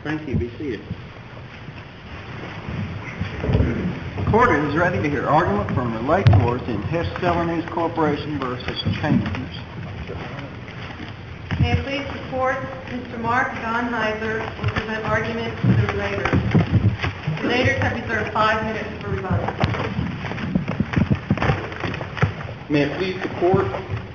Thank you. Be seated. The court is ready to hear argument from relators in Hess Celanese Corporation versus Chambers. May it please the court, Mr. Mark Donheiser will present argument to the relators. Relators have reserved 5 minutes for rebuttal. May it please the court,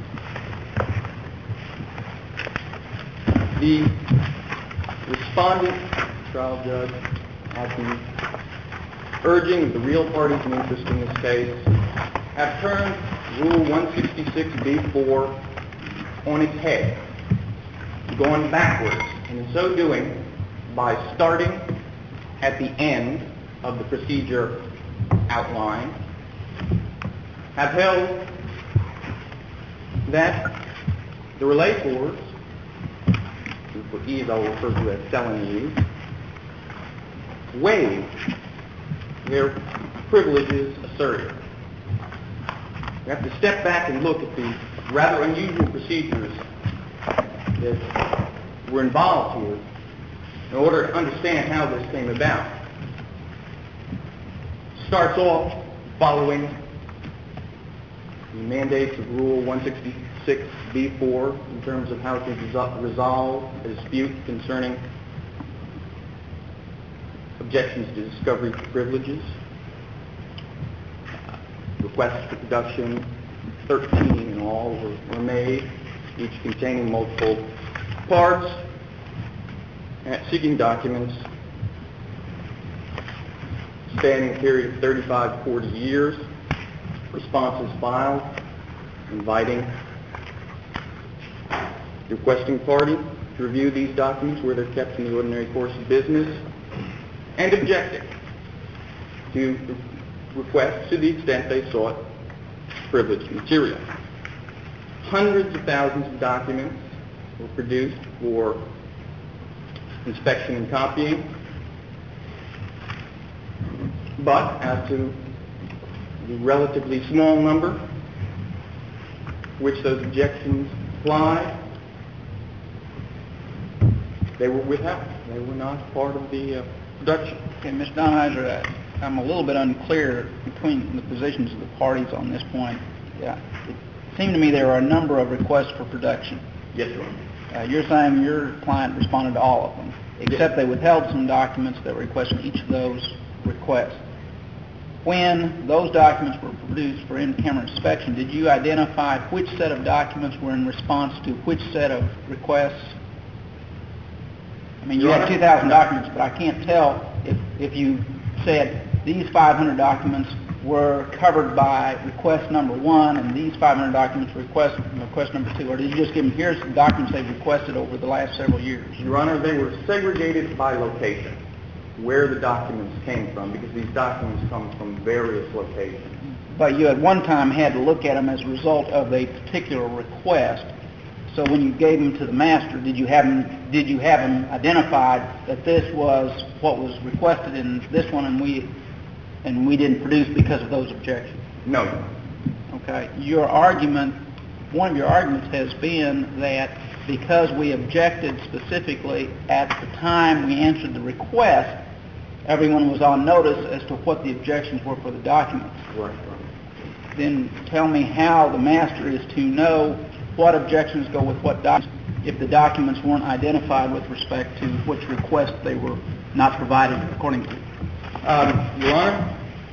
the respondent, trial judge, at the urging of the real parties in interest in this case, have turned Rule 166b-4 on its head, going backwards, and in so doing, by starting at the end of the procedure outlined, have held that the relators, who for ease I will refer to as Celanese, waived their privileges asserted. We have to step back and look at the rather unusual procedures that were involved here in order to understand how this came about. Starts off following the mandates of Rule 166b-4 in terms of how to resolve a dispute concerning objections to discovery privileges. Requests for production, 13 in all, were made, each containing multiple parts, seeking documents spanning a period of 35 to 40 years. Responses filed, inviting the requesting party to review these documents where they're kept in the ordinary course of business, and objecting to requests to the extent they sought privileged material. Hundreds of thousands of documents were produced for inspection and copying, but as to the relatively small number which those objections applied, they were withheld. They were not part of the production. Okay, Ms. Donheiser, I'm a little bit unclear between the positions of the parties on this point. It seemed to me there are a number of requests for production. Yes, Your Honor. You're saying your client responded to all of them, except they withheld some documents that were requested in each of those requests. When those documents were produced for in-camera inspection, did you identify which set of documents were in response to which set of requests? I mean, you had 2,000 documents, but I can't tell if you said these 500 documents were covered by request number 1 and these 500 documents were request number 2, or did you just give them, here's the documents they've requested over the last several years? Your Honor, they were segregated by location, where the documents came from, because these documents come from various locations. But you at one time had to look at them as a result of a particular request. So when you gave them to the master, did you have them identified that this was what was requested in this one and we didn't produce because of those objections? No. Okay. Your argument, one of your arguments has been that because we objected specifically at the time we answered the request, everyone was on notice as to what the objections were for the documents. Right. Then tell me how the master is to know what objections go with what documents if the documents weren't identified with respect to which request they were not provided according to. Your Honor,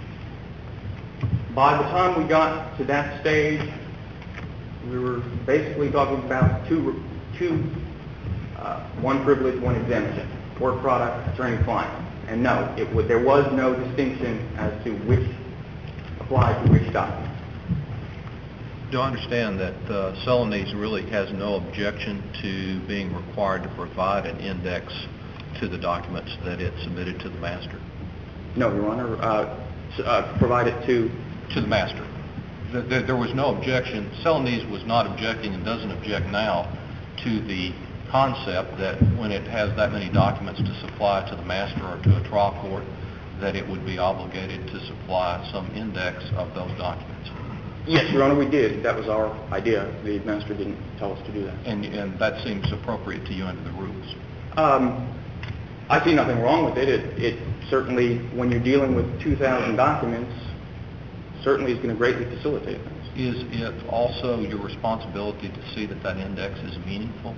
by the time we got to that stage, we were basically talking about two one privilege, one exemption, work product, attorney-client. And no, there was no distinction as to which applied to which document. Do I understand that Celanese really has no objection to being required to provide an index to the documents that it submitted to the master? No, Your Honor. Provide it to the master. There was no objection. Celanese was not objecting and doesn't object now to the concept that when it has that many documents to supply to the master or to a trial court, that it would be obligated to supply some index of those documents. Yes, Your Honor, we did. That was our idea. The master didn't tell us to do that. And that seems appropriate to you under the rules. I see nothing wrong with it. It certainly, when you're dealing with 2,000 documents, certainly is going to greatly facilitate things. Is it also your responsibility to see that that index is meaningful?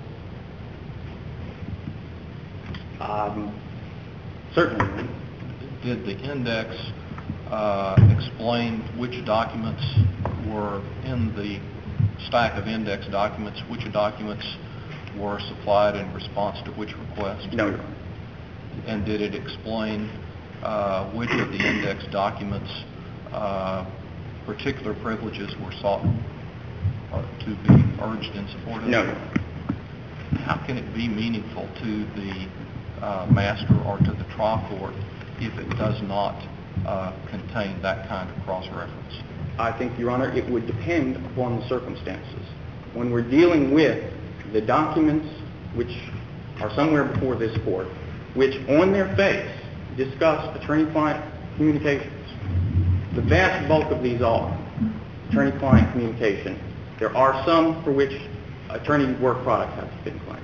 Certainly. Did the index explain which documents were in the stack of index documents, which documents were supplied in response to which request? No, Your Honor. And did it explain which of the index documents particular privileges were sought to be urged in support of? No, Your Honor. How can it be meaningful to the master or to the trial court if it does not contain that kind of cross-reference? I think, Your Honor, it would depend upon the circumstances. When we're dealing with the documents which are somewhere before this court, which on their face discuss attorney-client communications, the vast bulk of these are attorney-client communication. There are some for which attorney work products have been claimed.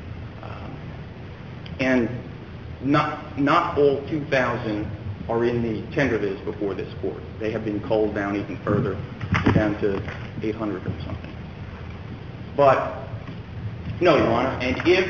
And not all 2,000 are in the tender that is before this court. They have been culled down even further, down to 800 or something. But, no, Your Honor, and if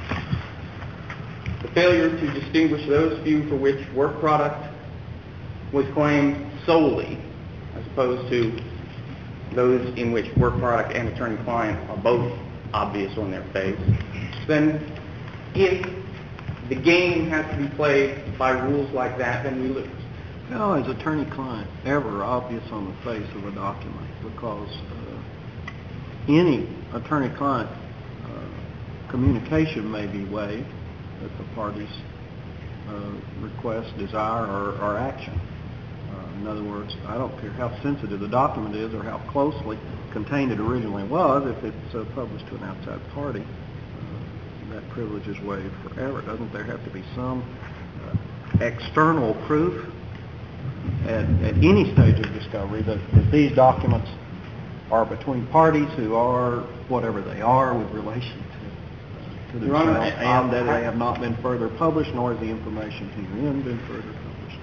the failure to distinguish those few for which work product was claimed solely, as opposed to those in which work product and attorney-client are both obvious on their face, then if the game has to be played by rules like that, then we lose. Now, is attorney-client ever obvious on the face of a document? Because any attorney-client communication may be waived at the party's request, desire, or action. In other words, I don't care how sensitive the document is or how closely contained it originally was, if it's published to an outside party, that privilege is waived forever. Doesn't there have to be some external proof at any stage of discovery that these documents are between parties who are whatever they are with relation to Your Honor, themselves, and that they have not been further published, nor has the information herein been further published?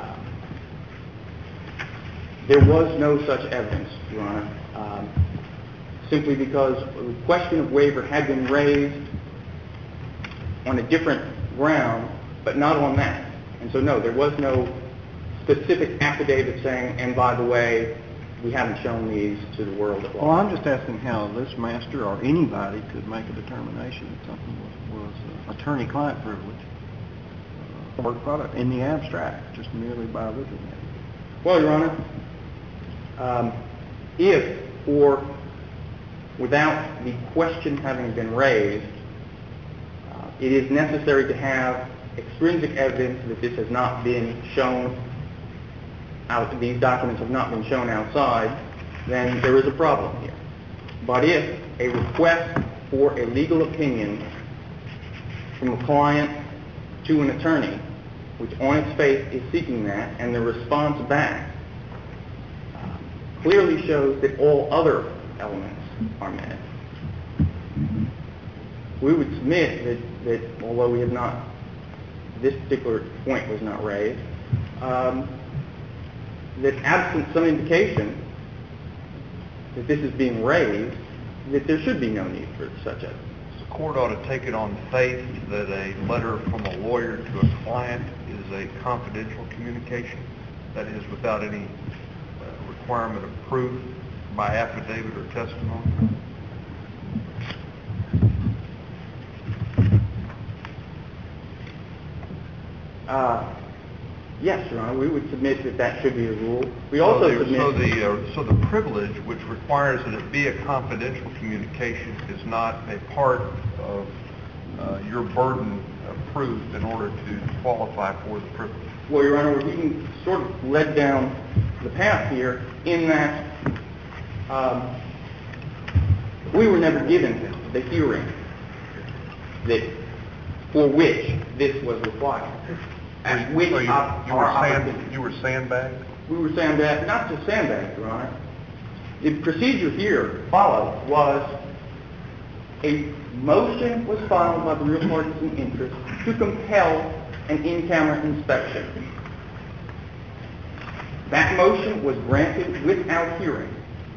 There was no such evidence, Your Honor, simply because the question of waiver had been raised on a different ground, but not on that. And so, no, there was no specific affidavit saying, and by the way, we haven't shown these to the world at large. Well, I'm just asking how this master or anybody could make a determination that something was attorney-client privilege work product in the abstract, just merely by looking at it. Well, Your Honor, if or without the question having been raised, it is necessary to have extrinsic evidence that this has not been shown out, these documents have not been shown outside, then there is a problem here. But if a request for a legal opinion from a client to an attorney, which on its face is seeking that, and the response back clearly shows that all other elements are met, we would submit that although we have not, this particular point was not raised, that absent some indication that this is being raised, that there should be no need for such evidence. The court ought to take it on faith that a letter from a lawyer to a client is a confidential communication, that is, without any requirement of proof by affidavit or testimony. Yes, Your Honor, we would submit that that should be the rule. We also submit... So the privilege, which requires that it be a confidential communication, is not a part of your burden of proof in order to qualify for the privilege. Well, Your Honor, we're being sort of led down the path here in that we were never given the hearing that for which this was required. So you were sandbagged? We were sandbagged, not just sandbagged, Your Honor. The procedure here followed was a motion was filed by the real parties in interest to compel an in-camera inspection. That motion was granted without hearing.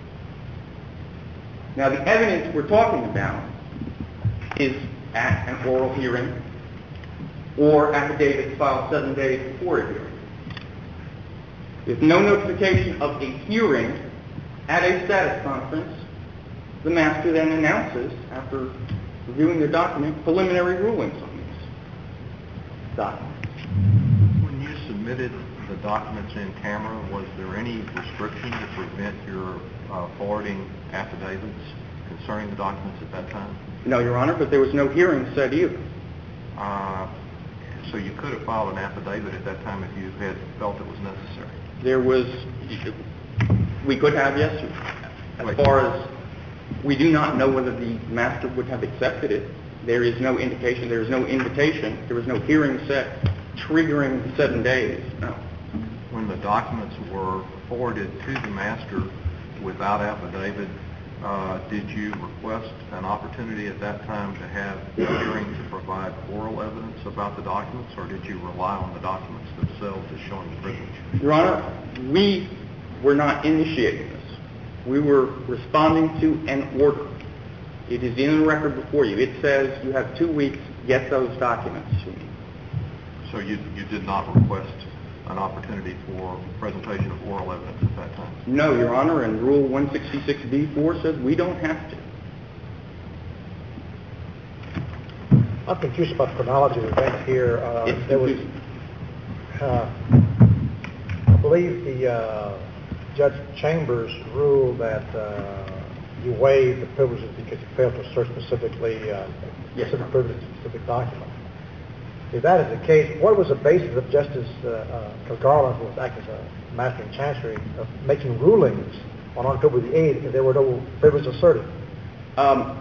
Now, the evidence we're talking about is at an oral hearing or affidavits filed 7 days before a hearing. With no notification of a hearing at a status conference, the master then announces, after reviewing the document, preliminary rulings on these documents. When you submitted the documents in camera, was there any restriction to prevent your forwarding affidavits concerning the documents at that time? No, Your Honor, but there was no hearing set either. So you could have filed an affidavit at that time if you had felt it was necessary? We could have, yes. As far as, we do not know whether the master would have accepted it. There is no indication, there is no invitation, there was no hearing set triggering 7 days, no. When the documents were forwarded to the master without affidavit, did you request an opportunity at that time to have a hearing to provide oral evidence about the documents, or did you rely on the documents themselves as showing the privilege? Your Honor, we were not initiating this. We were responding to an order. It is in the record before you. It says you have 2 weeks to get those documents to me. So you did not request an opportunity for presentation of oral evidence at that time? No, Your Honor, and Rule 166b-4 says we don't have to. I'm confused about the chronology of events here. I believe the Judge Chambers ruled that you waived the privileges because you failed to search specifically specific privileges to specific documents. If that is the case, what was the basis of Justice Garland, who was acting as a master in chancery, of making rulings on October the 8th if there were no privileges asserted? That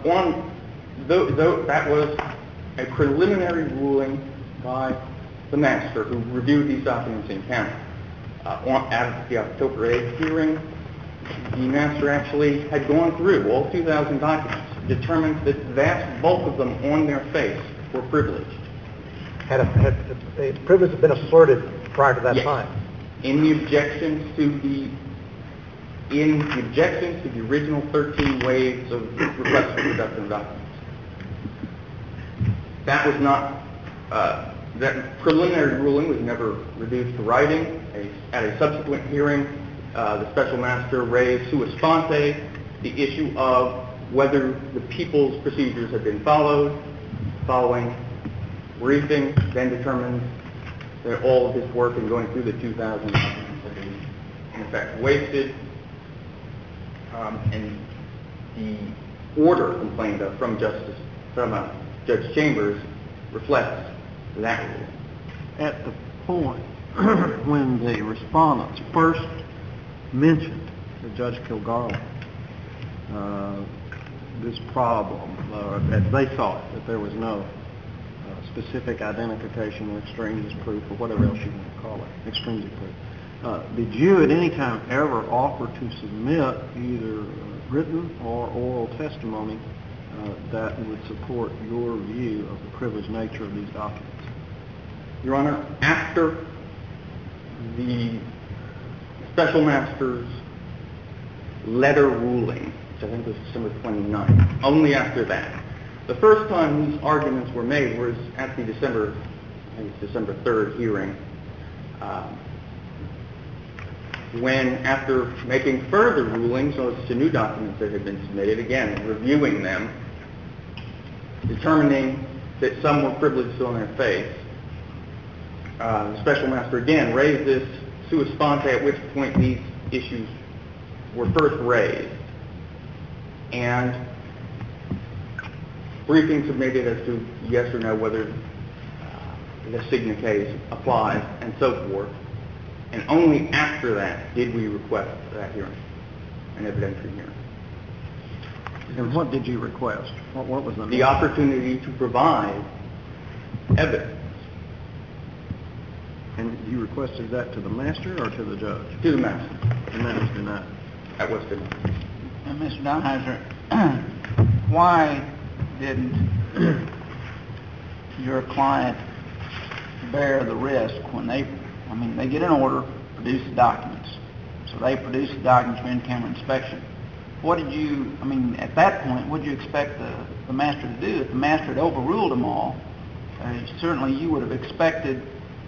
was a preliminary ruling by the master who reviewed these documents in camera. At the October 8th hearing, the master actually had gone through all 2,000 documents, determined that the vast bulk of them on their face were privileged. Had a privilege been asserted prior to that time? In the objections to the original 13 waves of requests for production documents. That was not, that preliminary ruling was never reduced to writing. At a subsequent hearing, the special master raised sua sponte the issue of whether the people's procedures had been followed. Following briefing, then determined that all of his work in going through the 2,000 documents had been, in effect, wasted. And the order complained of from Judge Chambers reflects that rule. At the point when the respondents first mentioned to Judge Kilgarlin this problem, as they saw it, that there was no specific identification or extraneous proof, or whatever else you want to call it, extrinsic proof, did you at any time ever offer to submit either written or oral testimony that would support your view of the privileged nature of these documents? Your Honor, after the special master's letter ruling, which I think was December 29th, only after that. The first time these arguments were made was at the December 3rd hearing, when, after making further rulings as to new documents that had been submitted, again, reviewing them, determining that some were privileged on their face, the special master again raised this sua sponte, at which point these issues were first raised, and briefing submitted as to yes or no whether the Cigna case applies, and so forth. And only after that did we request that hearing, an evidentiary hearing. And what did you request? What was the opportunity to provide evidence. And you requested that to the master or to the judge? To the master. And that was denied? That was denied. And Mr. Donheiser, why didn't your client bear the risk when they get an order, produce the documents. So they produce the documents for in-camera inspection. What did you, at that point, what did you expect the master to do? If the master had overruled them all, certainly you would have expected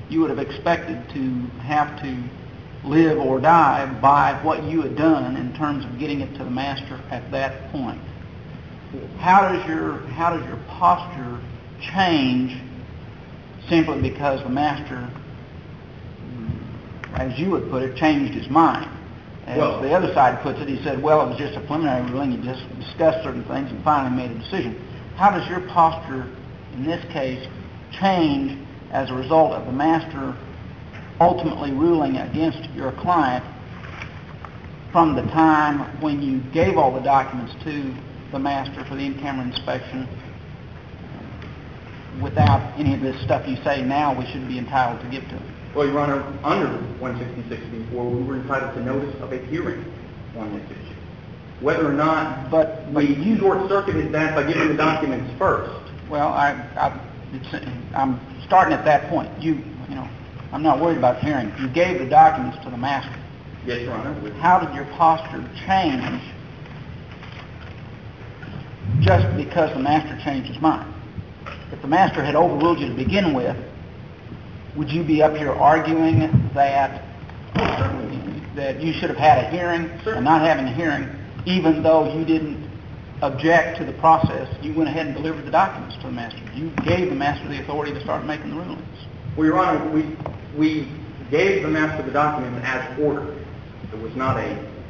to have to live or die by what you had done in terms of getting it to the master at that point. How does your posture change simply because the master, as you would put it, changed his mind? As the other side puts it, he said, well, it was just a preliminary ruling, he just discussed certain things and finally made a decision. How does your posture in this case change as a result of the master ultimately ruling against your client from the time when you gave all the documents to the master for the in-camera inspection without any of this stuff you say now we should be entitled to give to him? Well, Your Honor, under 166b4, we were entitled to notice of a hearing on this issue. Whether or not we short-circuited that by giving the documents first. Well, I'm starting at that point. I'm not worried about the hearing. You gave the documents to the master. Yes, Your Honor. How did your posture change just because the master changed his mind? If the master had overruled you to begin with, would you be up here arguing that you should have had a hearing and not having a hearing, even though you didn't object to the process? You went ahead and delivered the documents to the master. You gave the master the authority to start making the rulings. Well, Your Honor, we gave the master the documents as ordered. It was not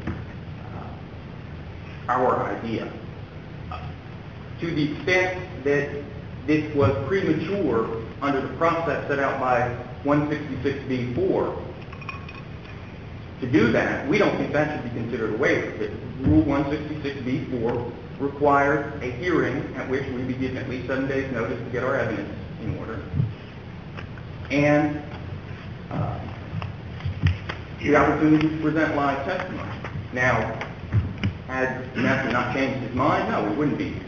our idea. To the extent that this was premature under the process set out by 166b4, to do that, we don't think that should be considered a waiver. Rule 166b4 required a hearing at which we'd be given at least 7 days' notice to get our evidence in order. And the opportunity to present live testimony. Now, had the master not changed his mind, no, we wouldn't be here.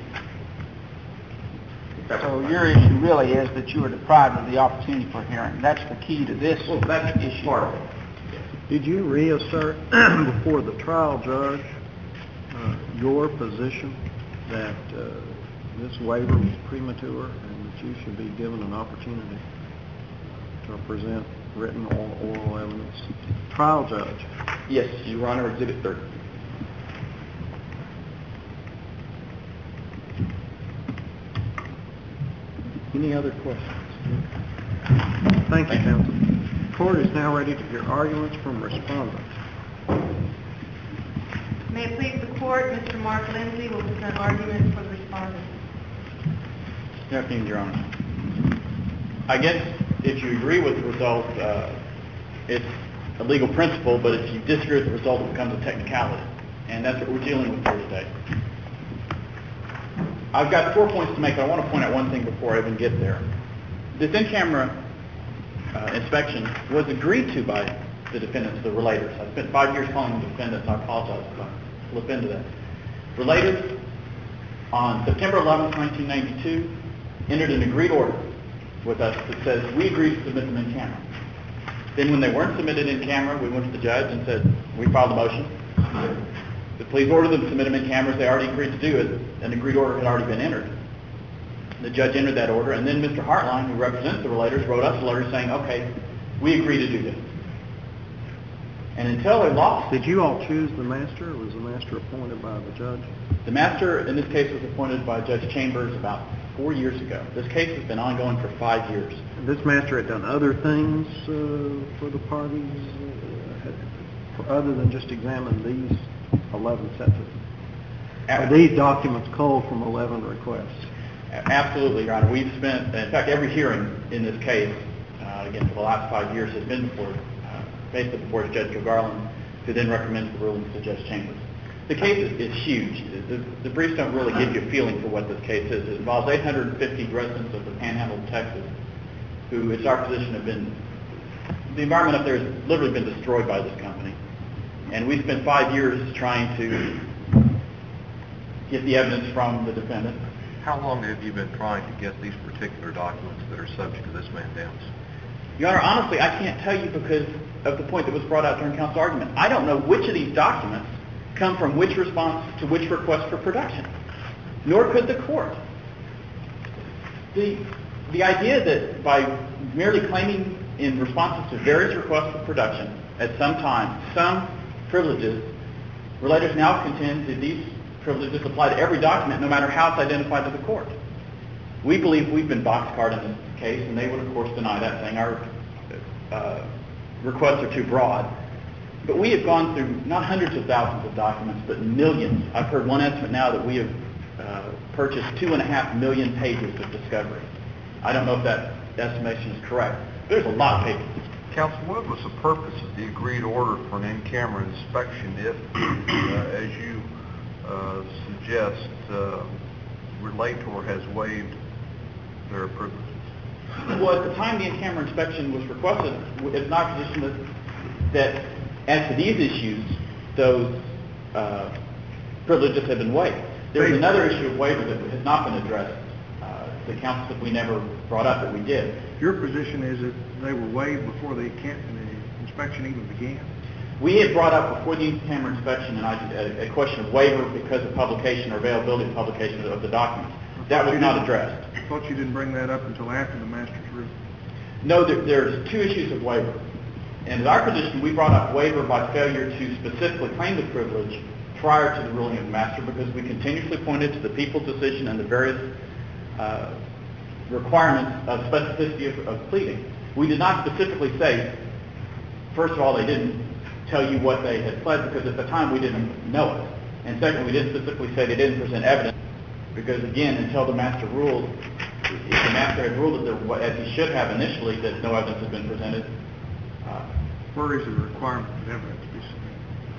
So your issue really is that you were deprived of the opportunity for hearing. That's the key to this issue. Part of it. Did you reassert before the trial judge your position that this waiver was premature and that you should be given an opportunity to present written or oral evidence to the trial judge? Yes, Your Honor, Exhibit 30. Any other questions? Thank you, counsel. The court is now ready to hear arguments from respondents. May it please the court, Mr. Mark Lindsay will present arguments for the respondents. Good afternoon, Your Honor. I guess if you agree with the result, it's a legal principle, but if you disagree with the result, it becomes a technicality. And that's what we're dealing with here today. I've got 4 points to make, but I want to point out one thing before I even get there. This in-camera inspection was agreed to by the defendants, the relators. I spent 5 years calling them defendants. I apologize if I slip into that. Relators, on September 11, 1992, entered an agreed order with us that says we agree to submit them in camera. Then when they weren't submitted in camera, we went to the judge and said, we filed a motion. But please order them to submit them in cameras. They already agreed to do it. An agreed order had already been entered. The judge entered that order, and then Mr. Hartline, who represents the relators, wrote us a letter saying, okay, we agree to do this. And until they lost... Did you all choose the master, or was the master appointed by the judge? The master, in this case, was appointed by Judge Chambers about 4 years ago. This case has been ongoing for 5 years. This master had done other things for the parties, other than just examine these 11 sets of... Are these documents culled from 11 requests? Absolutely, Your Honor. We've spent, in fact, every hearing in this case, again, for the last 5 years, has been before, basically before Judge Joe Garland, who then recommends the rulings to Judge Chambers. The case is huge. The briefs don't really give you a feeling for what this case is. It involves 850 residents of the Panhandle of Texas, who, it's our position, have been, the environment up there has literally been destroyed by this company. And we spent 5 years trying to get the evidence from the defendant. How long have you been trying to get these particular documents that are subject to this mandamus? Your Honor, honestly, I can't tell you because of the point that was brought out during counsel argument. I don't know which of these documents come from which response to which request for production, nor could the court. The idea that by merely claiming in responses to various requests for production at some time some privileges, relators now contend that these privileges apply to every document no matter how it's identified to the court. We believe we've been boxcarred in this case, and they would of course deny that, saying our requests are too broad. But we have gone through not hundreds of thousands of documents, but millions. I've heard one estimate now that we have purchased 2.5 million pages of discovery. I don't know if that estimation is correct. There's a lot of pages. Counsel, what was the purpose of the agreed order for an in-camera inspection if, as you suggest, relator has waived their privileges? Well, at the time the in-camera inspection was requested, it's not a position that as to these issues, those privileges have been waived. There's another issue of waiver that has not been addressed. The counsel that we never brought up, but we did. Your position is that they were waived before the inspection even began? We had brought up before the in-camera inspection a question of waiver because of publication or availability of publication of the documents. That was not addressed. I thought you didn't bring that up until after the master's rule. No, there's two issues of waiver. And in our position, we brought up waiver by failure to specifically claim the privilege prior to the ruling of the master because we continuously pointed to the people's decision and the various requirements of specificity of pleading. We did not specifically say, first of all, they didn't tell you what they had pled because at the time we didn't know it. And second, we didn't specifically say they didn't present evidence because, again, until the master ruled, if the master had ruled that there, as he should have initially, that no evidence had been presented. Where is the requirement that evidence be submitted?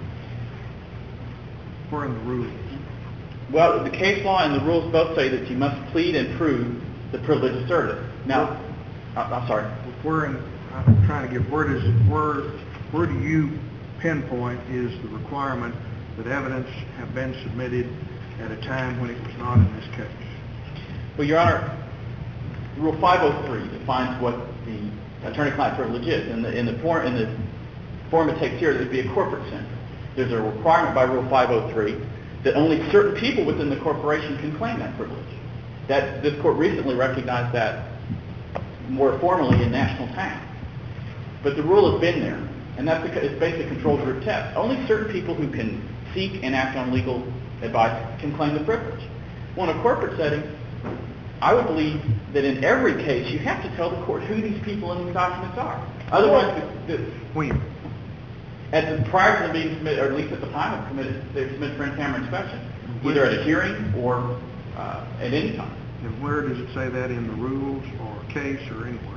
Where in the rules? Well, the case law and the rules both say that you must plead and prove the privilege asserted. Now, I'm sorry. I'm trying to get where do you pinpoint is the requirement that evidence have been submitted at a time when it was not in this case? Well, Your Honor, Rule 503 defines what the attorney-client privilege is. In the form it takes here, it would be a corporate sense. There's a requirement by Rule 503 that only certain people within the corporation can claim that privilege. This court recently recognized that more formally in National Tank. But the rule has been there, and that's because it's basically a controlled group test. Only certain people who can seek and act on legal advice can claim the privilege. Well, in a corporate setting, I would believe that in every case you have to tell the court who these people in these documents are. Otherwise, prior to them being submitted, or at least at the time of committed, they submit for in-camera inspection, either at a hearing or at any time. And where does it say that in the rules or case or anywhere?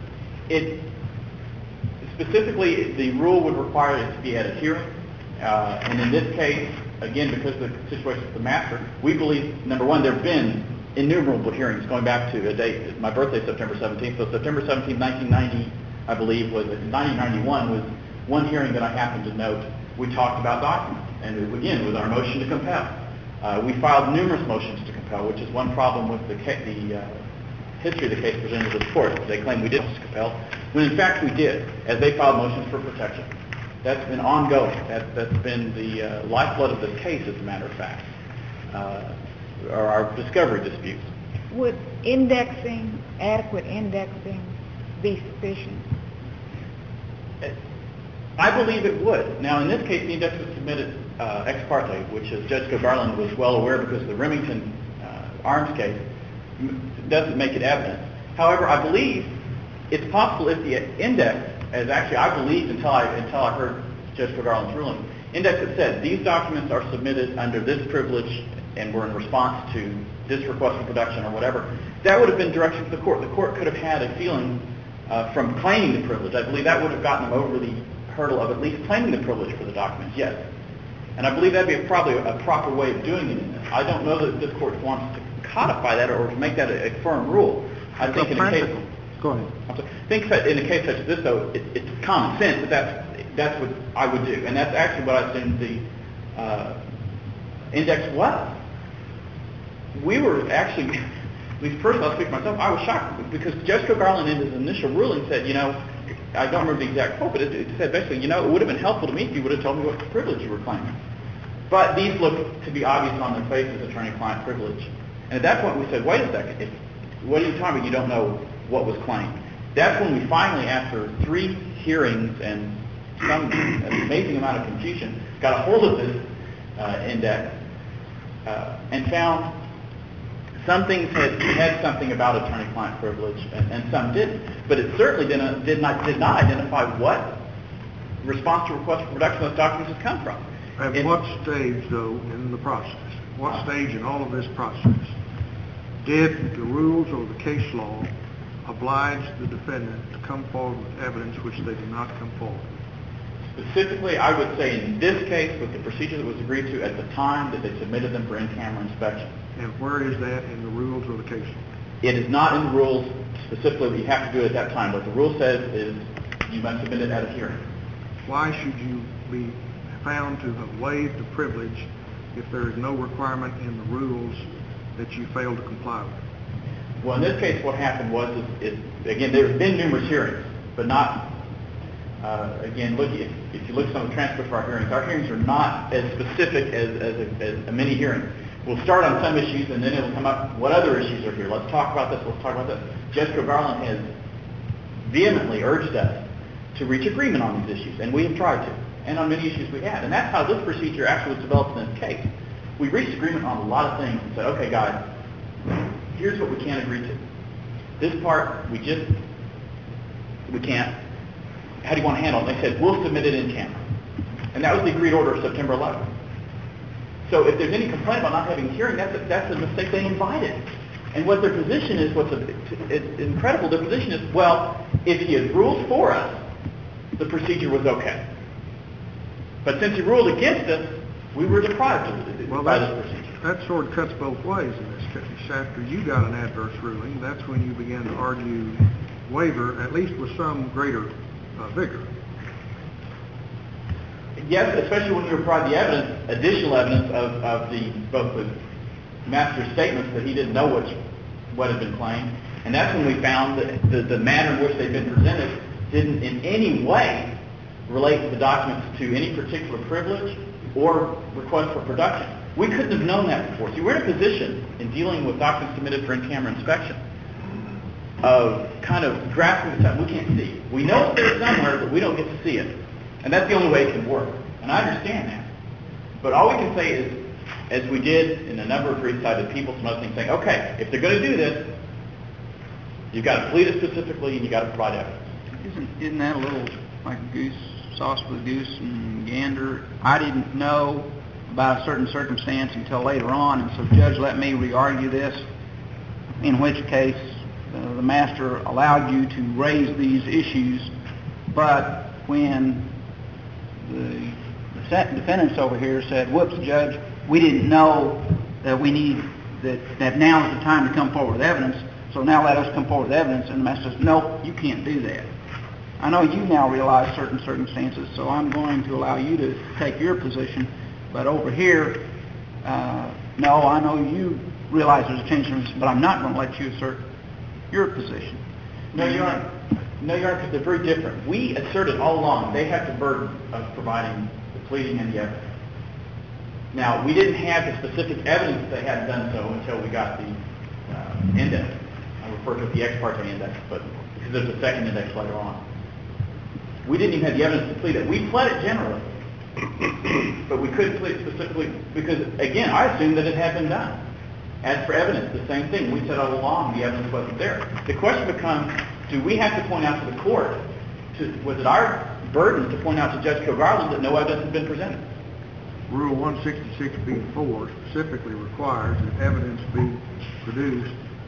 Specifically, the rule would require it to be at a hearing. And in this case, again, because of the situation with the master, we believe, number one, there have been innumerable hearings going back to a date. My birthday is September 17th, so September 17th, 1990, I believe, 1991 was one hearing that I happened to note. We talked about documents, and again, it was our motion to compel. We filed numerous motions to compel, which is one problem with the history of the case presented to the court. They claim we didn't compel, when in fact we did, as they filed motions for protection. That's been ongoing. That's been the lifeblood of this case, as a matter of fact, or our discovery disputes. Would adequate indexing be sufficient? I believe it would. Now, in this case, the index was submitted ex parte, which, as Judge Garland was well aware because of the Remington arms case, doesn't make it evident. However, I believe it's possible if the index, as actually I believed until I heard Judge Garland's ruling, index that said these documents are submitted under this privilege and were in response to this request for production or whatever, that would have been direction to the court. The court could have had a feeling from claiming the privilege. I believe that would have gotten them over the hurdle of at least claiming the privilege for the documents, yes. And I believe that would be probably a proper way of doing it in this. I don't know that this court wants to codify that or to make that a firm rule. I think in a case... Go ahead. I think that in a case such as this, though, it's common sense that that's what I would do. And that's actually what I assumed the index was. We were actually... at least personally, I'll speak for myself, I was shocked because Judge Garland in his initial ruling said, I don't remember the exact quote, but it said basically, it would have been helpful to me if you would have told me what privilege you were claiming. But these look to be obvious on their face as attorney-client privilege. And at that point we said, wait a second, what are you talking about? You don't know what was claimed. That's when we finally, after 3 hearings and some amazing amount of confusion, got a hold of this index and found some things had something about attorney-client privilege and some didn't. But it certainly did not identify what response to request for production of those documents had come from. At what stage, though, in the process, what stage in all of this process, did the rules or the case law oblige the defendant to come forward with evidence which they did not come forward with? Specifically, I would say in this case, with the procedure that was agreed to at the time that they submitted them for in-camera inspection. And where is that in the rules or the case law? It is not in the rules specifically that you have to do it at that time. What the rule says is you must submit it at a hearing. Why should you be found to have waived the privilege if there is no requirement in the rules that you failed to comply with? Well, in this case, what happened was, again, there have been numerous hearings, but not, again, if you look at some of the transcripts of our hearings are not as specific as a mini hearing. We'll start on some issues, and then it'll come up, what other issues are here? Let's talk about this, let's talk about this. Jessica Garland has vehemently urged us to reach agreement on these issues, and we have tried to, and on many issues we have. And that's how this procedure actually was developed in this case. We reached agreement on a lot of things and said, okay, guys, here's what we can't agree to. This part, we can't. How do you want to handle it? And they said, we'll submit it in camera. And that was the agreed order of September 11th. So if there's any complaint about not having a hearing, that's a mistake they invited. And what their position is, it's incredible, their position is, well, if he had ruled for us, the procedure was okay. But since he ruled against us, we were deprived by this procedure. That sword cuts both ways in this case. After you got an adverse ruling, that's when you began to argue waiver, at least with some greater vigor. Yes, especially when you provide the evidence, additional evidence of both the master's statements that he didn't know what had been claimed, and that's when we found that the manner in which they'd been presented didn't in any way relate the documents to any particular privilege or request for production. We couldn't have known that before. See, we're in a position in dealing with documents submitted for in-camera inspection of kind of grasping something we can't see. We know it's there somewhere, but we don't get to see it. And that's the only way it can work. And I understand that. But all we can say is, as we did in a number of briefs, I did people, some other things, saying, okay, if they're going to do this, you've got to plead it specifically and you've got to provide evidence. Isn't that a little like goose sauce with goose and gander? I didn't know about a certain circumstance until later on, and so Judge let me re-argue this, in which case the master allowed you to raise these issues, but when the defendants over here said, whoops, Judge, we didn't know that that now is the time to come forward with evidence, so now let us come forward with evidence, and the master says, no, you can't do that. I know you now realize certain circumstances, so I'm going to allow you to take your position, but over here, no, I know you realize there's a change, but I'm not going to let you assert your position. No, you aren't. No, you aren't, because they're very different. We asserted all along they have the burden of providing the pleading and the evidence. Now, we didn't have the specific evidence that they hadn't done so until we got the index. I refer to it the ex parte index, but because there's a second index later on. We didn't even have the evidence to plead it. We pled it generally, but we couldn't plead it specifically because, again, I assumed that it had been done. As for evidence, the same thing. We said all along the evidence wasn't there. The question becomes, do we have to point out to the court, was it our burden to point out to Judge Garland that no evidence had been presented? Rule 166b-4 specifically requires that evidence be produced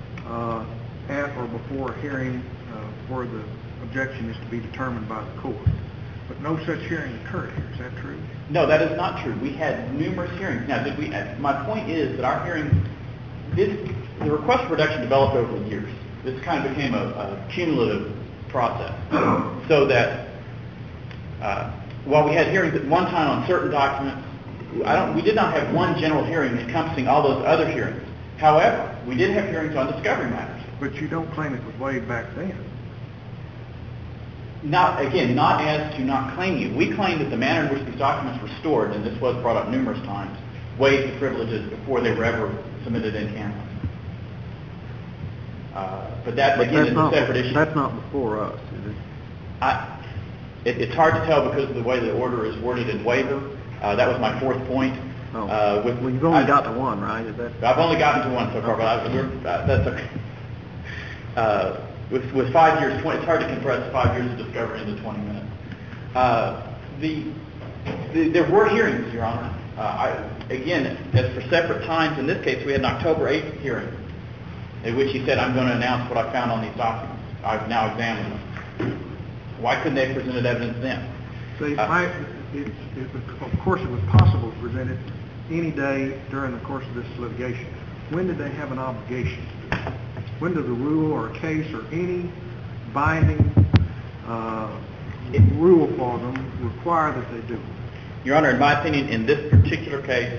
at or before a hearing where the objection is to be determined by the court. But no such hearing occurred here. Is that true? No, that is not true. We had numerous hearings. Now, my point is that our hearing, the request for production developed over the years. This kind of became a cumulative process. So that while we had hearings at one time on certain documents, we did not have one general hearing encompassing all those other hearings. However, we did have hearings on discovery matters. But you don't claim it was waived back then. Not as to not claiming it. We claim that the manner in which these documents were stored, and this was brought up numerous times, waived the privileges before they were ever submitted in camera. But that, again, is a separate issue. That's not before us, is it? It's hard to tell because of the way the order is worded in waiver. That was my fourth point. Oh. Well, you've only got to one, right? I've only gotten to one so far, but that's okay. With 5 years, it's hard to compress 5 years of discovery into 20 minutes. There were hearings, Your Honor. Again, as for separate times, in this case, we had an October 8th hearing in which he said, I'm going to announce what I found on these documents. I've now examined them. Why couldn't they have presented evidence then? Of course, it was possible to present it any day during the course of this litigation. When did they have an obligation to do it? When did a rule or a case or any binding rule for them require that they do it? Your Honor, in my opinion, in this particular case,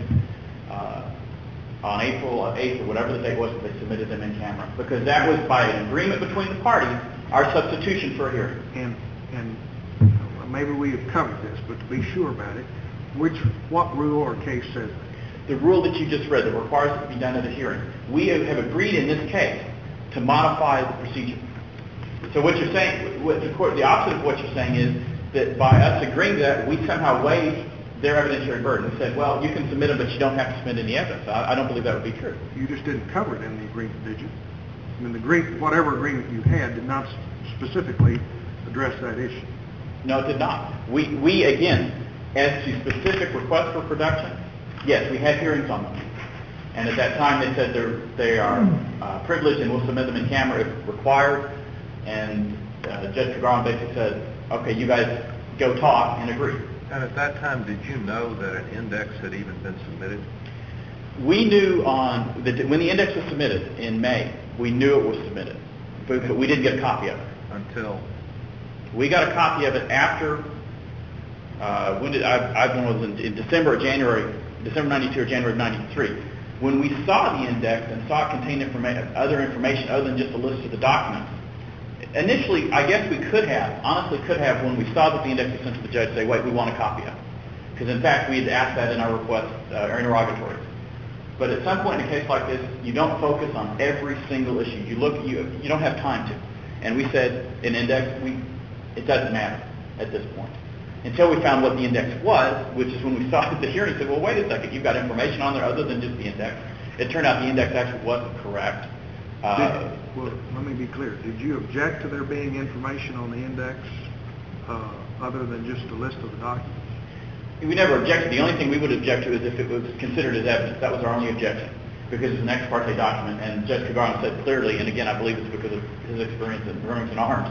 on April 8th or whatever the date was that they submitted them in camera, because that was by an agreement between the parties, our substitution for a hearing. And maybe we have covered this, but to be sure about it, what rule or case says that? The rule that you just read that requires it to be done at a hearing. We have agreed in this case to modify the procedure. So what you're saying, the opposite of what you're saying is that by us agreeing to that, we somehow waived their evidentiary burden. We said, well, you can submit them, but you don't have to submit any evidence. I don't believe that would be true. You just didn't cover it in the agreement, did you? I mean, whatever agreement you had did not specifically address that issue. No, it did not. We again, as to specific requests for production, yes, we had hearings on them. And at that time, they said they are privileged and we'll submit them in camera if required. And Judge Tregarron basically said, okay, you guys go talk and agree. And at that time, did you know that an index had even been submitted? We knew when the index was submitted in May, we knew it was submitted, but we didn't get a copy of it. Until? We got a copy of it after, I don't know, it was in December or January, December 92 or January of 93. When we saw the index and saw it contain other information other than just a list of the documents, initially, I guess we honestly could have, when we saw that the index was sent to the judge, say, wait, we want a copy of it. Because in fact, we had asked that in our request, our interrogatories. But at some point in a case like this, you don't focus on every single issue. You don't have time to. And we said, an index, it doesn't matter at this point. Until we found what the index was, which is when we saw at the hearing, said, well, wait a second, you've got information on there other than just the index. It turned out the index actually wasn't correct. Well, let me be clear. Did you object to there being information on the index other than just a list of the documents? We never objected. The only thing we would object to is if it was considered as evidence. That was our only objection, because it's an ex parte document. And Judge Tregarron said clearly, and again, I believe it's because of his experience in Remington Arms,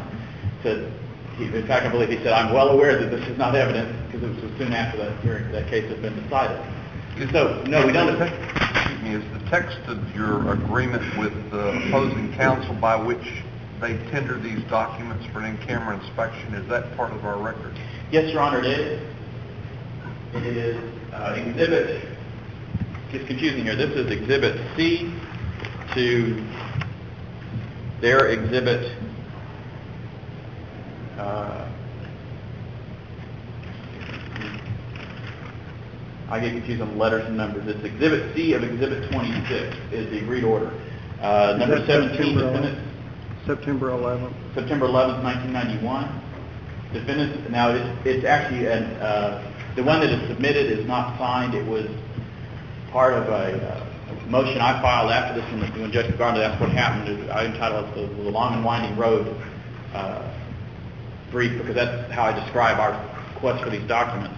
in fact, I believe he said, I'm well aware that this is not evidence, because it was soon after that hearing that case had been decided. So, no, we don't. Excuse me, is the text of your agreement with the opposing counsel by which they tendered these documents for an in-camera inspection, is that part of our record? Yes, Your Honor, it is. It is exhibit, it's confusing here, this is exhibit C to their exhibit, I get confused on the letters and numbers. It's exhibit C of exhibit 26 is the agreed order. Number 17, defendant. September 11th. September 11th, 1991. Defendant, now it's actually, the one that is submitted is not signed. It was part of a motion I filed after this when Judge Tregarron asked what happened. I entitled it the Long and Winding Road brief, because that's how I describe our request for these documents.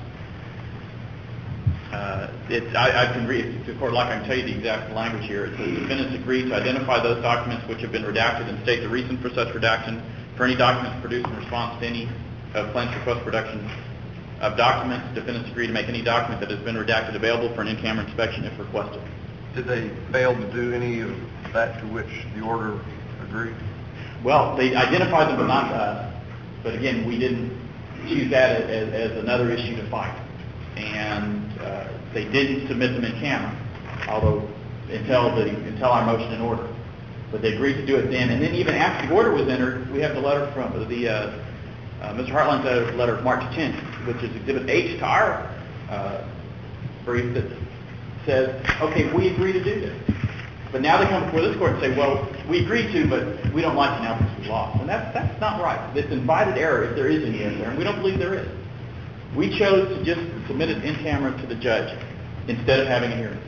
I can read, if the court like, I can tell you the exact language here. It says, defendants agree to identify those documents which have been redacted and state the reason for such redaction. For any documents produced in response to any claims request production of documents, defendants agree to make any document that has been redacted available for an in-camera inspection if requested. Did they fail to do any of that to which the order agreed? Well, they identified them, but not us. But again, we didn't choose that as another issue to fight. And they didn't submit them in camera, although until our motion in order. But they agreed to do it then, and then even after the order was entered, we have the letter from Mr. Hartline's letter of March 10th, which is Exhibit H to our brief that says, okay, we agree to do this. But now they come before this court and say, well, we agreed to, but we don't like it now because we lost. And that's not right. It's invited error if there is any error there, and we don't believe there is. We chose to just submit it in camera to the judge instead of having a hearing.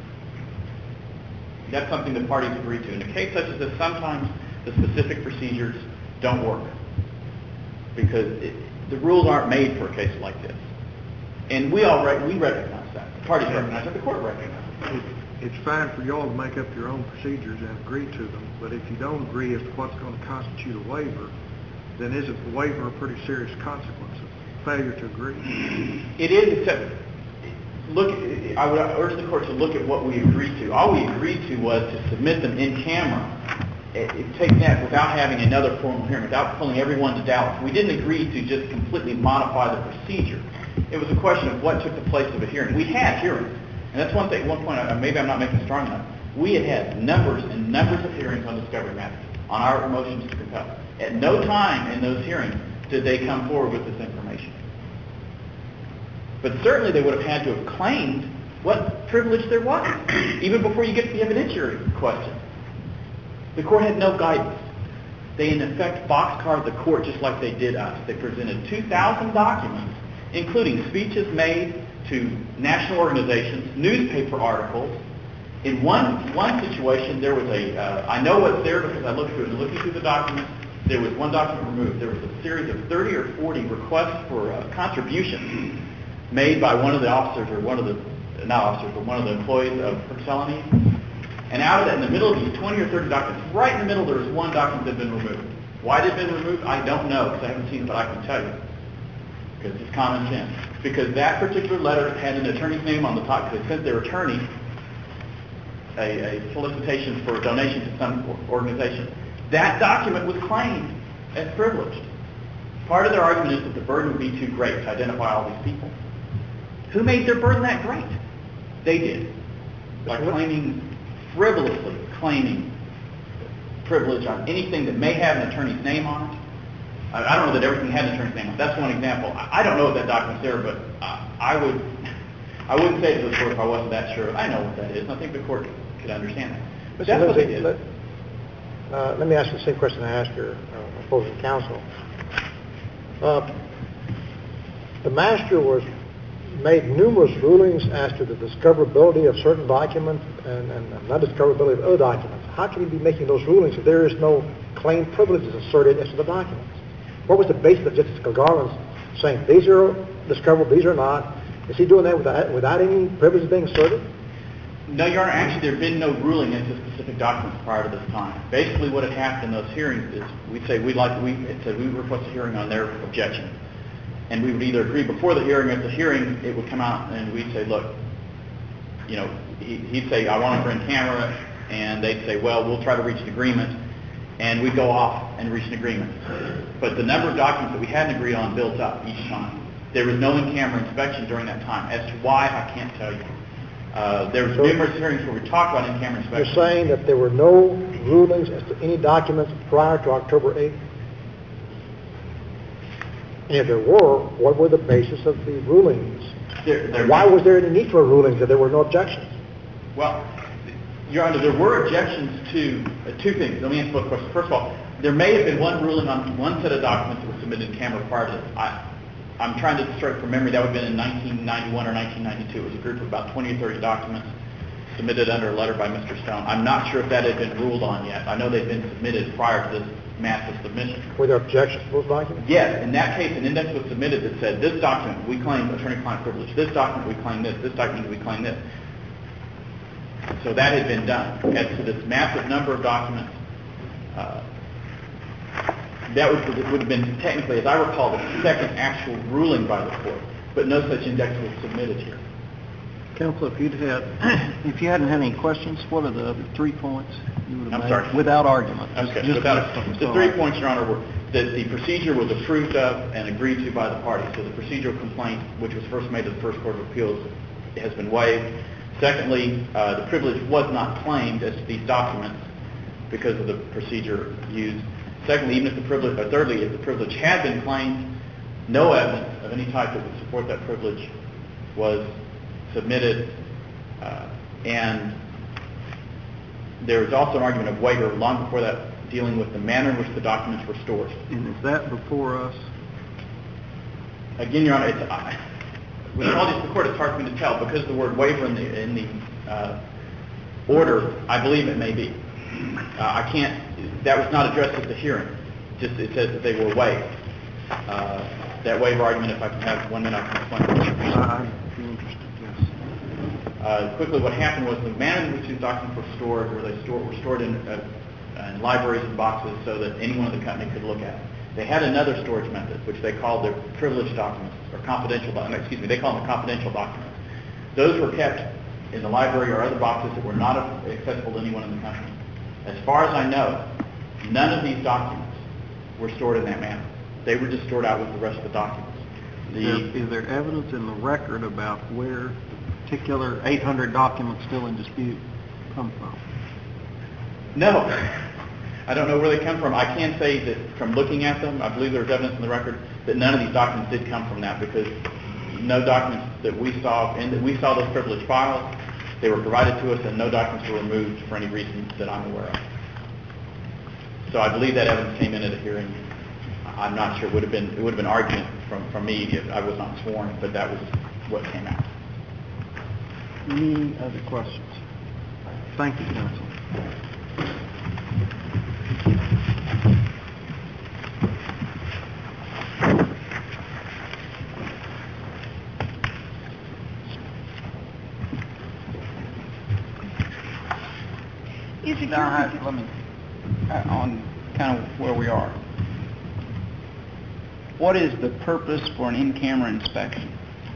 That's something the parties agreed to. In a case such as this, sometimes the specific procedures don't work because the rules aren't made for a case like this. And we recognize that. The parties recognize it. The court recognizes it. It's fine for y'all to make up your own procedures and agree to them, but if you don't agree as to what's going to constitute a waiver, then isn't the waiver a pretty serious consequence of failure to agree? It is, except I would urge the court to look at what we agreed to. All we agreed to was to submit them in camera. It takes that without having another formal hearing, without pulling everyone to Dallas. We didn't agree to just completely modify the procedure. It was a question of what took the place of a hearing. We had hearings. And that's one thing, one point, maybe I'm not making it strong enough. We had numbers and numbers of hearings on discovery matters, on our motions to compel. At no time in those hearings did they come forward with this information. But certainly they would have had to have claimed what privilege there was, even before you get to the evidentiary question. The court had no guidance. They, in effect, boxcarred the court just like they did us. They presented 2,000 documents, including speeches made to national organizations, newspaper articles. In one situation, there was I know what's there because I looked through it. Looking through the documents, there was one document removed. There was a series of 30 or 40 requests for contributions made by one of the officers, or one of the employees of Celanese. And out of that, in the middle of these 20 or 30 documents, right in the middle, there was one document that had been removed. Why it had been removed, I don't know, because I haven't seen it, but I can tell you. Because it's common sense. Because that particular letter had an attorney's name on the top, because it sent their attorney a solicitation for a donation to some organization. That document was claimed as privileged. Part of their argument is that the burden would be too great to identify all these people. Who made their burden that great? They did. By frivolously claiming privilege on anything that may have an attorney's name on it. I don't know that everything had an attorney's name on it. That's one example. I don't know if that document's there, but I wouldn't say to the court if I wasn't that sure. I know what that is, and I think the court could understand that. But that's what they did. Let me ask you the same question I asked your opposing counsel. The master made numerous rulings as to the discoverability of certain documents and not discoverability of other documents. How can he be making those rulings if there is no claim privileges asserted as to the documents? What was the basis of Justice Garland's saying these are discoverable, these are not? Is he doing that without any privileges being asserted? No, Your Honor. Actually, there had been no ruling as to specific documents prior to this time. Basically, what had happened in those hearings is we would request a hearing on their objection. And we would either agree before the hearing, or at the hearing, it would come out, and we'd say, look, he'd say, I want it for in camera, and they'd say, well, we'll try to reach an agreement, and we'd go off and reach an agreement. But the number of documents that we hadn't agreed on built up each time. There was no in-camera inspection during that time. As to why, I can't tell you. There was numerous hearings where we talked about in-camera inspection. You're saying that there were no rulings as to any documents prior to October 8th? And if there were, what were the basis of the rulings? Why was there any need for rulings if there were no objections? Well, Your Honor, there were objections to two things. Let me answer both questions. First of all, there may have been one ruling on one set of documents that was submitted in camera prior to this. I'm trying to strike from memory. That would have been in 1991 or 1992. It was a group of about 20 or 30 documents submitted under a letter by Mr. Stone. I'm not sure if that had been ruled on yet. I know they've been submitted prior to this massive submission. Were there objections to those documents? Yes. In that case, an index was submitted that said, this document, we claim attorney-client privilege. This document, we claim this. This document, we claim this. So that had been done. As to this massive number of documents, that would have been technically, as I recall, the second actual ruling by the court. But no such index was submitted here. Counsel, if you hadn't had any questions, what are the 3 points you would have made? Sorry. Without argument. Okay. The 3 points, Your Honor, were that the procedure was approved of and agreed to by the parties. So the procedural complaint, which was first made to the First Court of Appeals, has been waived. Secondly, the privilege was not claimed as to these documents because of the procedure used. Secondly, even if the privilege, or thirdly, if the privilege had been claimed, no evidence of any type that would support that privilege was submitted, and there was also an argument of waiver long before that, dealing with the manner in which the documents were stored. And is that before us? Again, Your Honor, with apologies to the court, it's hard for me to tell because of the word waiver in the order. I believe it may be. I can't. That was not addressed at the hearing. It says that they were waived. That waiver argument, if I can have 1 minute, I can explain. I'd be interested, yes. Quickly, what happened was the manner in which these documents were stored, were stored in libraries and boxes so that anyone in the company could look at it. They had another storage method, which they called their privileged documents, or confidential documents. Excuse me, they call them confidential documents. Those were kept in the library or other boxes that were not accessible to anyone in the company. As far as I know, none of these documents were stored in that manner. They were just stored out with the rest of the documents. Is there evidence in the record about where the particular 800 documents still in dispute come from? No. I don't know where they come from. I can say that from looking at them, I believe there's evidence in the record that none of these documents did come from that because no documents that we saw, and that we saw those privileged files, they were provided to us and no documents were removed for any reason that I'm aware of. So I believe that evidence came in at a hearing. I'm not sure. It would have been argument from me if I was not sworn, but that was what came out. Any other questions? Thank you, counsel. Let me, on kind of where we are. What is the purpose for an in-camera inspection?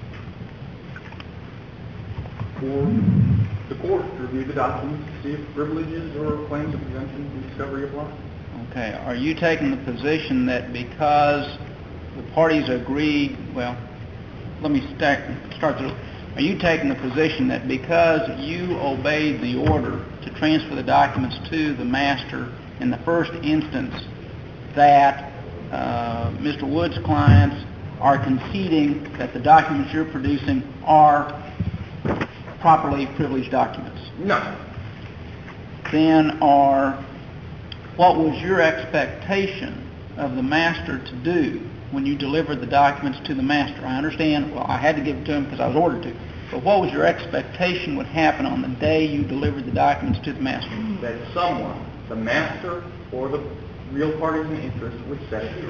For the court to review the documents to see if privileges or claims of prevention and discovery apply. Okay. Are you taking the position that because the parties agreed, well, let me start through. Are you taking the position that because you obeyed the order to transfer the documents to the master in the first instance, that Mr. Wood's clients are conceding that the documents you're producing are properly privileged documents? No. Then what was your expectation of the master to do when you delivered the documents to the master? I understand, well, I had to give it to him because I was ordered to. But what was your expectation would happen on the day you delivered the documents to the master? That someone, the master or the real parties in interest, would set a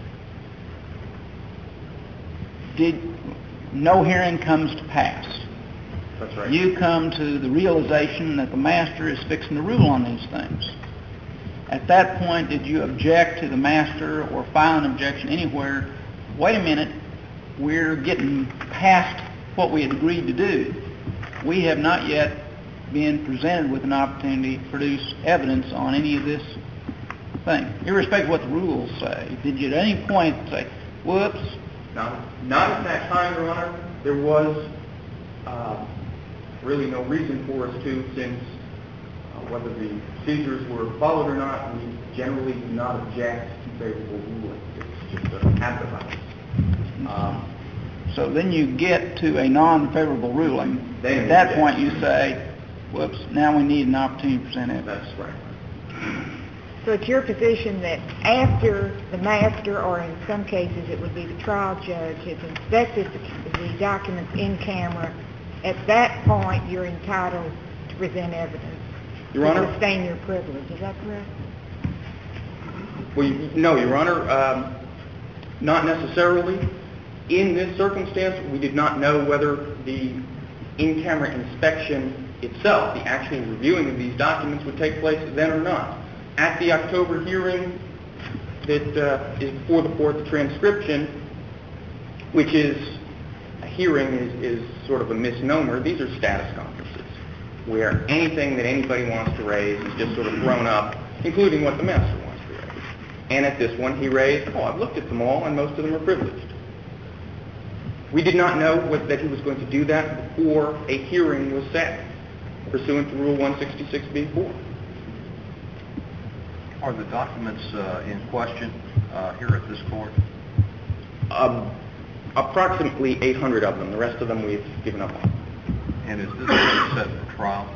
hearing. No hearing comes to pass. That's right. You come to the realization that the master is fixing to rule on these things. At that point, did you object to the master or file an objection anywhere? Wait a minute, we're getting past what we had agreed to do. We have not yet been presented with an opportunity to produce evidence on any of this thing. Irrespective of what the rules say, did you at any point say, whoops? Not at that time, Your Honor. There was really no reason for us to, since whether the procedures were followed or not, we generally do not object to favorable rulings. It's just a habit of ours. So then you get to a non-favorable ruling. At that point you say, whoops, now we need an opportunity to present evidence. That's right. So it's your position that after the master, or in some cases it would be the trial judge, has inspected the documents in camera, at that point you're entitled to present evidence Your Honor? to sustain your privilege. Is that correct? Well, no, Your Honor. Not necessarily. In this circumstance, we did not know whether the in-camera inspection itself, the actual reviewing of these documents, would take place then or not. At the October hearing that is before the court, the transcription, which is a hearing, is sort of a misnomer. These are status conferences where anything that anybody wants to raise is just sort of thrown up, including what the master wants to raise. And at this one, he raised, I've looked at them all, and most of them are privileged. We did not know that he was going to do that before a hearing was set, pursuant to Rule 166b-4. Are the documents in question here at this court? Approximately 800 of them. The rest of them we've given up on. And is this date set for trial?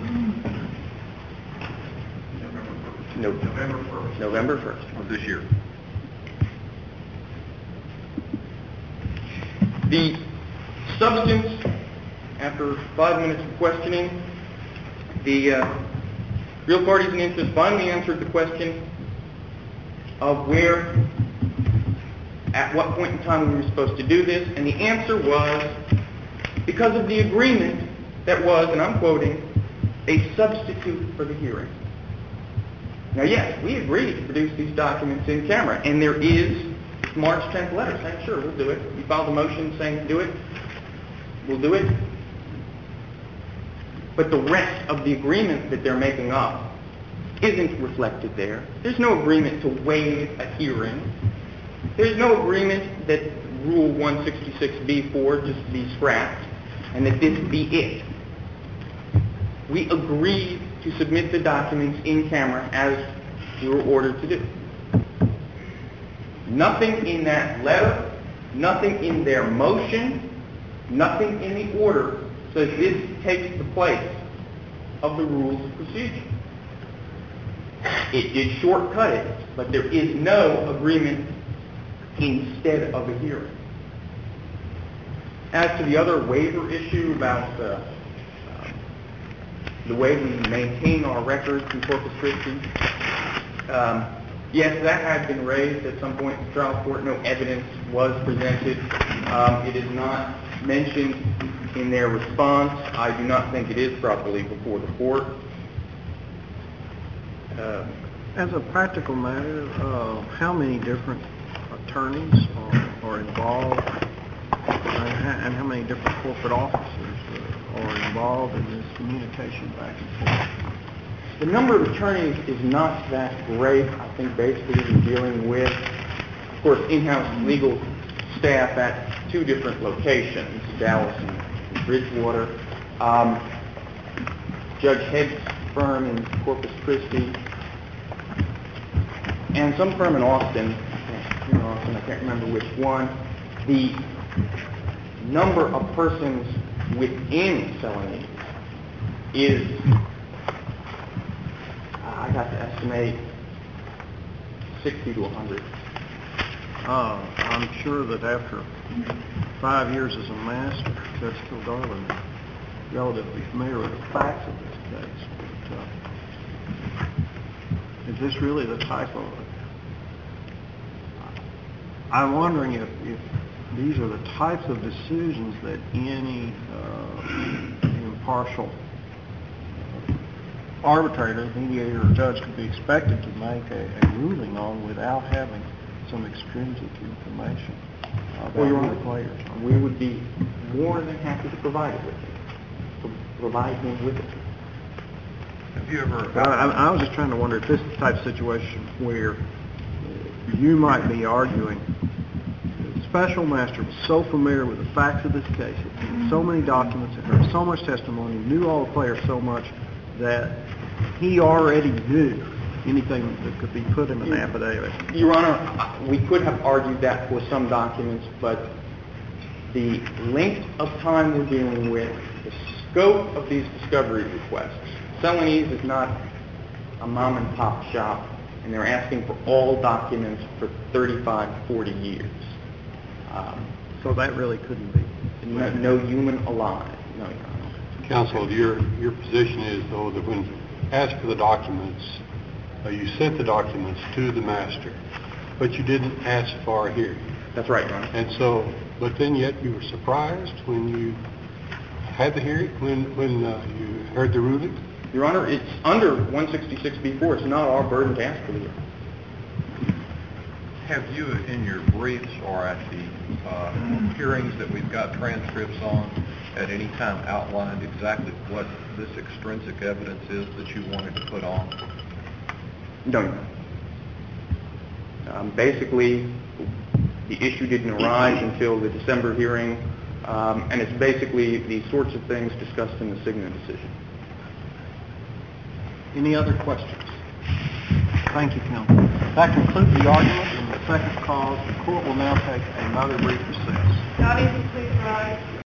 November 1st. November 1st. Of this year? The substance, after 5 minutes of questioning, the real parties in interest finally answered the question of where, at what point in time we were supposed to do this, and the answer was because of the agreement that was, and I'm quoting, a substitute for the hearing. Now, yes, we agreed to produce these documents in camera, and there is March 10th letter saying, sure, we'll do it. You filed a motion saying do it. We'll do it. But the rest of the agreement that they're making up isn't reflected there. There's no agreement to waive a hearing. There's no agreement that Rule 166b-4 just be scrapped and that this be it. We agreed to submit the documents in camera as we were ordered to do. Nothing in that letter, nothing in their motion, nothing in the order says this takes the place of the rules of procedure. It did shortcut it, but there is no agreement instead of a hearing. As to the other waiver issue about the way we maintain our records in Corpus Christi, yes, that had been raised at some point in the trial court. No evidence was presented. It is not mentioned in their response. I do not think it is properly before the court. As a practical matter, how many different attorneys are involved, and how many different corporate officers are involved in this communication back and forth? The number of attorneys is not that great. I think basically we're dealing with, of course, in-house legal staff at 2 different locations, Dallas and Bridgewater. Judge Head's firm in Corpus Christi, and some firm in Austin. I can't remember which one. The number of persons within Celanese is, I'd have to estimate 60 to 100. I'm sure that after 5 years as a master, Judge Kilgarlin is relatively familiar with the facts of this case. But, is this really the type of... I'm wondering if these are the types of decisions that any impartial arbitrator, mediator, or judge could be expected to make a ruling on without having some extrinsic information about the players. We would be more than happy to provide it with you. Provide him with it. Have you ever... I was just trying to wonder if this is the type of situation where you might be arguing the special master was so familiar with the facts of this case, had seen so many documents, had heard so much testimony, knew all the players so much that he already knew anything that could be put in an affidavit. Your Honor, we could have argued that for some documents, but the length of time we're dealing with, the scope of these discovery requests, Celanese is not a mom-and-pop shop, and they're asking for all documents for 35, 40 years. So that really couldn't be. No human alive. No, Your Honor. Counsel, your position is, though, that when asked for the documents, you sent the documents to the master, but you didn't ask for a hearing. That's right, Your Honor. And so, but then yet you were surprised when you had the hearing, when you heard the ruling? Your Honor, it's under 166b-4. It's not our burden to ask for the hearing. Have you, in your briefs or at the hearings that we've got transcripts on, at any time outlined exactly what this extrinsic evidence is that you wanted to put on? No, Your Honor. Basically, The issue didn't arise until the December hearing, and it's basically the sorts of things discussed in the Cigna decision. Any other questions? Thank you, counsel. That concludes the argument in the second cause. The court will now take another brief recess. The audience will please rise.